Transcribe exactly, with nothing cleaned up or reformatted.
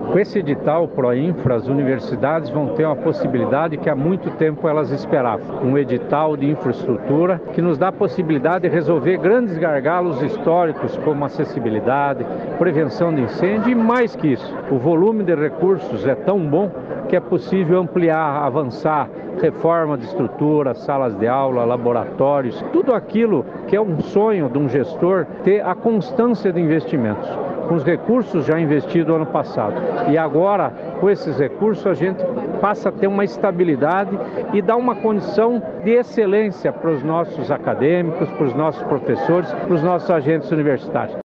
Com esse edital Proinfra, as universidades vão ter uma possibilidade que há muito tempo elas esperavam. Um edital de infraestrutura que nos dá a possibilidade de resolver grandes gargalos históricos como acessibilidade, prevenção de incêndio e mais que isso. O volume de recursos é tão bom que é possível ampliar, avançar, reforma de estrutura, salas de aula, laboratórios, tudo aquilo que é um sonho de um gestor ter a constância de investimentos. Com os recursos já investidos ano passado. E agora, com esses recursos, a gente passa a ter uma estabilidade e dá uma condição de excelência para os nossos acadêmicos, para os nossos professores, para os nossos agentes universitários.